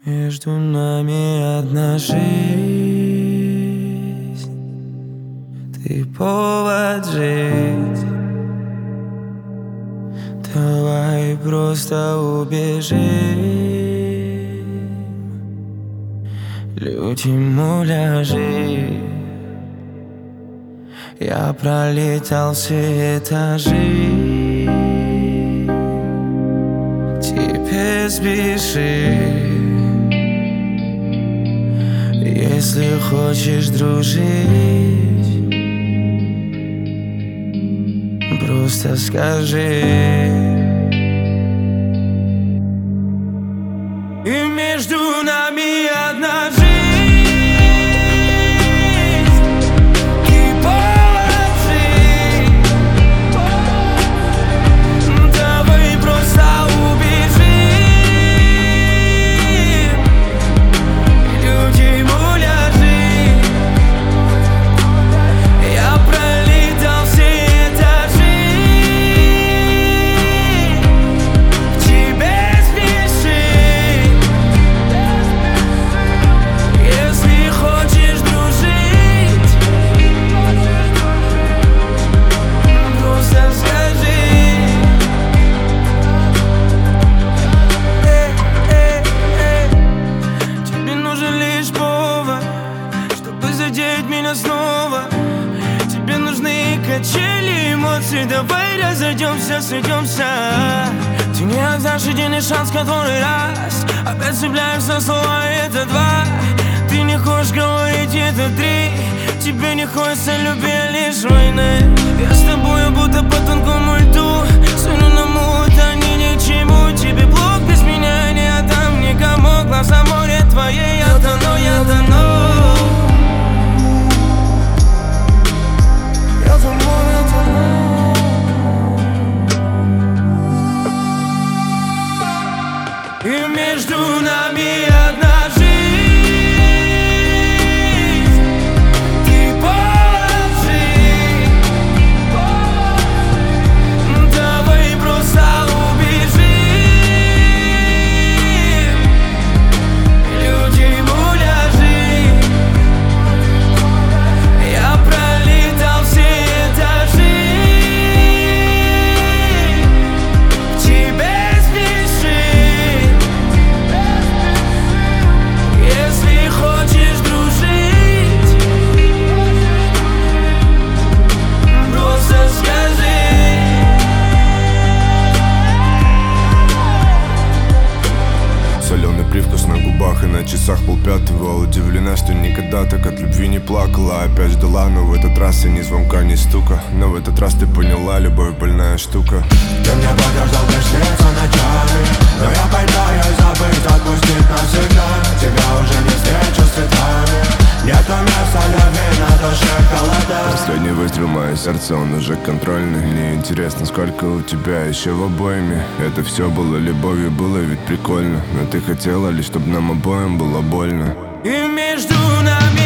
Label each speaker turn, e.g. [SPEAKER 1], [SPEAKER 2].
[SPEAKER 1] Между нами одна жизнь. Ты повод жить. Давай просто убежим. Люди муляжи. Я пролетал все этажи. К тебе спеши. Если хочешь дружить, просто скажи. И между нами одна жизнь. И положи. Давай просто убежим. Люди муляжи. Я пролетал все этажи. К тебе спеши. Если хочешь дружить, просто скажи. Тебе нужен лишь повод, чтобы задеть меня снова. Тебе нужны качели эмоций. Давай разойдемся, сойдемся. Ты не отдашь единый шанс, который раз. Опять цепляешься слова, это два. Ты не хочешь говорить, это три. Тебе не хочется любви, а лишь войны. Я с тобою будто по тонкому льду. Смотрю на мут, они ни к чему. Тебе блок без меня не отдам никому. Глаза море твоей, я тону, я тону. Я тону, я тону. И между нами одна жизнь. Ты положи. Давай просто убежим. Люди муляжи. Я пролетал все этажи. К тебе спеши. Если хочешь дружить, просто скажи.
[SPEAKER 2] Соленый привкус на губах и на часах 5:30. Удивлена, что никогда так от любви не плакала. Опять ждала, но в этот раз и ни звонка, ни стука. Но в этот раз ты поняла, любовь больная штука.
[SPEAKER 3] Ты мне подождал, приснится ночами. Но я пытаюсь забыть, отпустить навсегда. Тебя уже не встречу с цветами. Нету места любви, на душе холода.
[SPEAKER 2] Последний выстрел, мое сердце, он уже контрольный. Мне интересно, сколько у тебя еще в обойме. Это все было любовью, было ведь прикольно. Но ты хотела лишь, чтобы нам обоим было больно.
[SPEAKER 1] И между нами